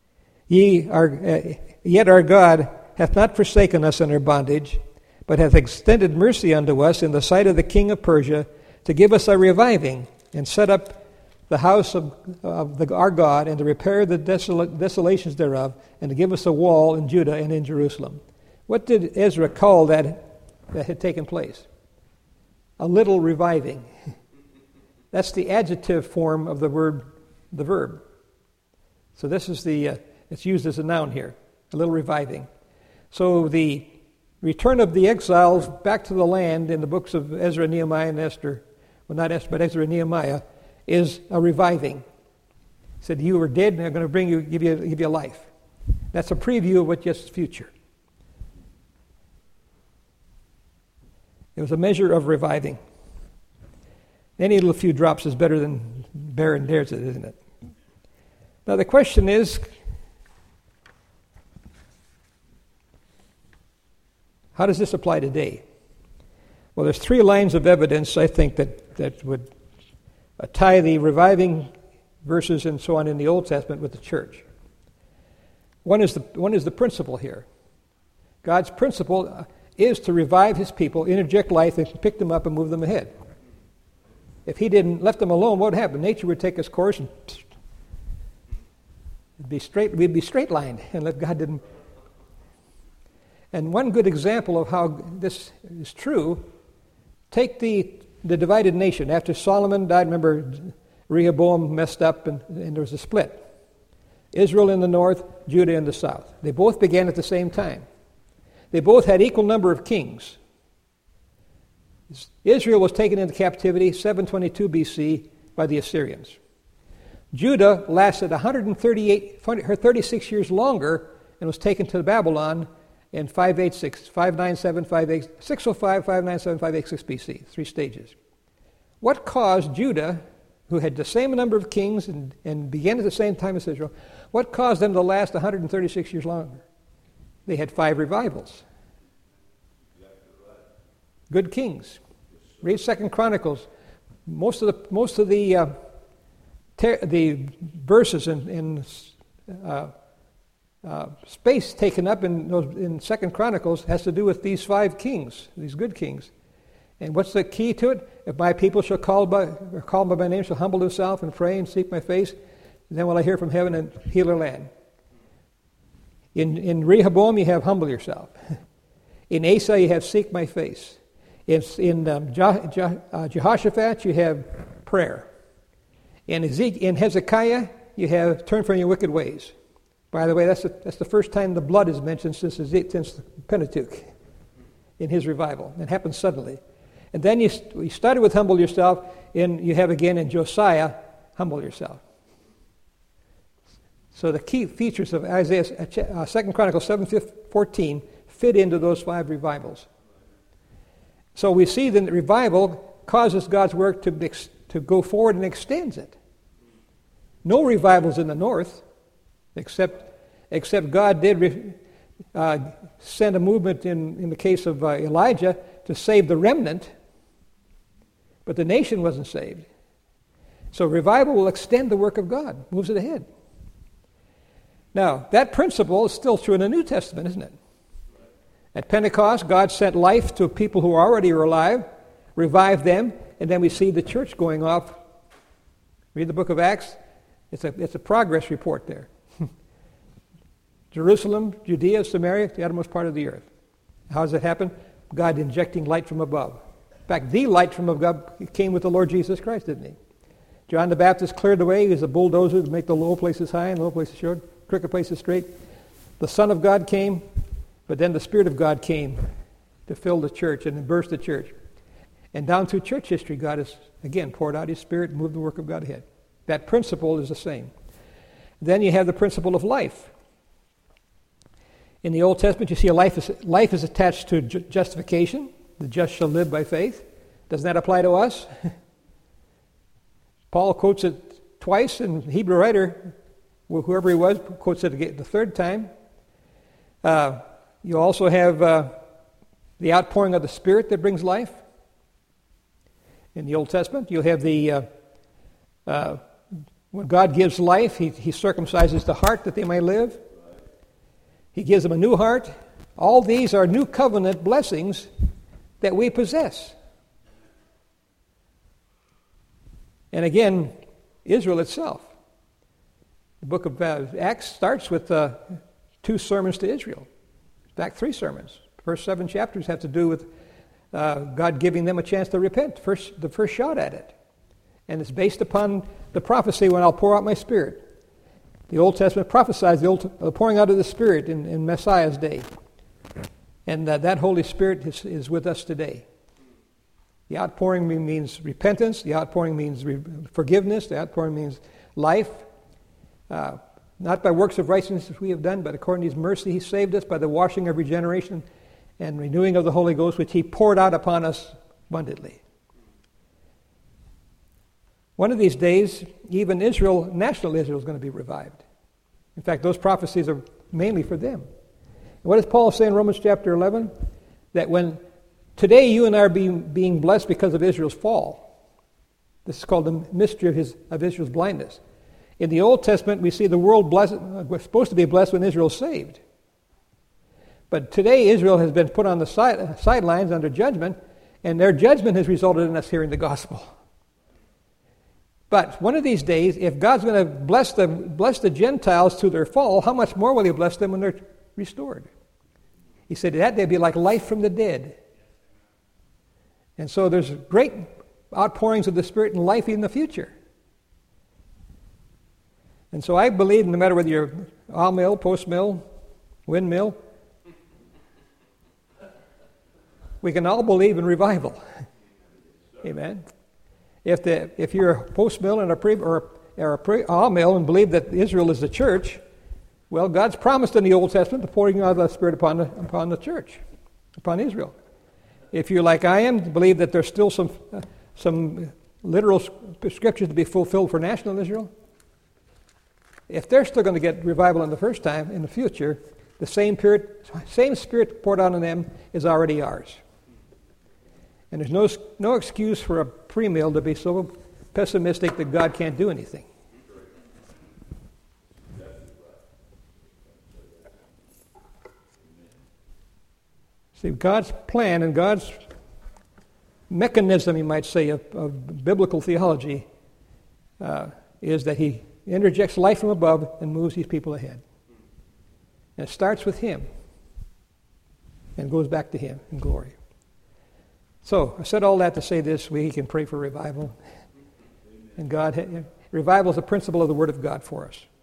Ye are, uh, yet our God hath not forsaken us in our bondage, but hath extended mercy unto us in the sight of the king of Persia, to give us a reviving, and set up the house of, of the, our God, and to repair the desola- desolations thereof, and to give us a wall in Judah and in Jerusalem. What did Ezra call that that had taken place? A little reviving. That's the adjective form of the word, the verb. So this is the, uh, it's used as a noun here, a little reviving. So the return of the exiles back to the land in the books of Ezra, Nehemiah, and Esther, well, not Esther, but Ezra and Nehemiah, is a reviving. He said, you were dead, and I'm going to bring you, give you, give you life. That's a preview of what's just future. It was a measure of reviving. Any little few drops is better than barren dares it, isn't it? Now the question is, how does this apply today? Well, there's three lines of evidence, I think, that, that would uh, tie the reviving verses and so on in the Old Testament with the church. One is the, one is the principle here. God's principle is to revive his people, interject life, and pick them up and move them ahead. If he didn't left them alone, what would happen? Nature would take its course and it'd be straight, we'd be straight-lined unless God didn't. And one good example of how this is true, take the, the divided nation. After Solomon died, remember, Rehoboam messed up and, and there was a split. Israel in the north, Judah in the south. They both began at the same time. They both had equal number of kings. Israel was taken into captivity seven twenty-two B C by the Assyrians. Judah lasted one hundred thirty-eight, thirty-six years longer and was taken to Babylon in five eighty-six, five ninety-seven, six oh five, five ninety-seven, five eighty-six B C, three stages. What caused Judah, who had the same number of kings and, and began at the same time as Israel, what caused them to last one hundred thirty-six years longer? They had five revivals. Good kings. Read Second Chronicles. Most of the most of the uh, ter- the verses in, in uh, uh, space taken up in those, in Second Chronicles has to do with these five kings, these good kings. And what's the key to it? If my people shall call by or call by my name, shall humble themselves and pray and seek my face, then will I hear from heaven and heal their land. In in Rehoboam you have humble yourself. In Asa you have seek my face. In, in um, Je- Je- uh, Jehoshaphat, you have prayer. In, Ezek- in Hezekiah, you have turn from your wicked ways. By the way, that's the, that's the first time the blood is mentioned since, Ezek- since the Pentateuch in his revival. It happened suddenly. And then you, you started with humble yourself, and you have again in Josiah, humble yourself. So the key features of Isaiah, uh, Second Chronicles seven fourteen fit into those five revivals. So we see that revival causes God's work to, to go forward and extends it. No revivals in the north, except except God did re, uh, send a movement in, in the case of uh, Elijah to save the remnant, but the nation wasn't saved. So revival will extend the work of God, moves it ahead. Now, that principle is still true in the New Testament, isn't it? At Pentecost, God sent life to people who already were alive, revived them, and then we see the church going off. Read the book of Acts. It's a, it's a progress report there. Jerusalem, Judea, Samaria, the uttermost part of the earth. How does it happen? God injecting light from above. In fact, the light from above came with the Lord Jesus Christ, didn't he? John the Baptist cleared the way. He was a bulldozer to make the low places high and low places short, crooked places straight. The Son of God came. But then the Spirit of God came to fill the church and burst the church. And down through church history, God has, again, poured out his Spirit and moved the work of God ahead. That principle is the same. Then you have the principle of life. In the Old Testament, you see a life is, life is attached to ju- justification. The just shall live by faith. Doesn't that apply to us? Paul quotes it twice, and the Hebrew writer, whoever he was, quotes it again the third time. Uh, You also have uh, the outpouring of the Spirit that brings life. In the Old Testament, you have the, uh, uh, when God gives life, he, he circumcises the heart that they may live. He gives them a new heart. All these are new covenant blessings that we possess. And again, Israel itself. The book of uh, Acts starts with uh, two sermons to Israel. In fact, three sermons. The first seven chapters have to do with uh, God giving them a chance to repent, first, the first shot at it. And it's based upon the prophecy, when I'll pour out my Spirit. The Old Testament prophesies the, old, the pouring out of the Spirit in, in Messiah's day. And uh, that Holy Spirit is, is with us today. The outpouring means repentance. The outpouring means re- forgiveness. The outpouring means life. Uh, not by works of righteousness we have done, but according to His mercy He saved us by the washing of regeneration and renewing of the Holy Ghost, which He poured out upon us abundantly. One of these days, even Israel, national Israel, is going to be revived. In fact, those prophecies are mainly for them. And what does Paul say in Romans chapter eleven? That when today you and I are being, being blessed because of Israel's fall. This is called the mystery of, his, of Israel's blindness. In the Old Testament, we see the world blessed, we're supposed to be blessed when Israel is saved. But today, Israel has been put on the side, sidelines under judgment, and their judgment has resulted in us hearing the gospel. But one of these days, if God's going to bless the, bless the Gentiles through their fall, how much more will He bless them when they're restored? He said that they'd be like life from the dead. And so there's great outpourings of the Spirit and life in the future. And so I believe no matter whether you're all mill, post mill, windmill, we can all believe in revival. Amen. If the if you're a post mill and a pre or, or a pre all mill and believe that Israel is the church, well, God's promised in the Old Testament the pouring out of the Spirit upon the upon the church, upon Israel. If you're like I am, believe that there's still some uh, some literal scriptures to be fulfilled for national Israel. If they're still going to get revival in the first time, in the future, the same spirit, same spirit poured out on them is already ours. And there's no no excuse for a pre-mill to be so pessimistic that God can't do anything. See, God's plan and God's mechanism, you might say, of, of biblical theology uh, is that He interjects life from above and moves these people ahead. And it starts with Him and goes back to Him in glory. So, I said all that to say this week and pray for revival. And God, revival is a principle of the Word of God for us.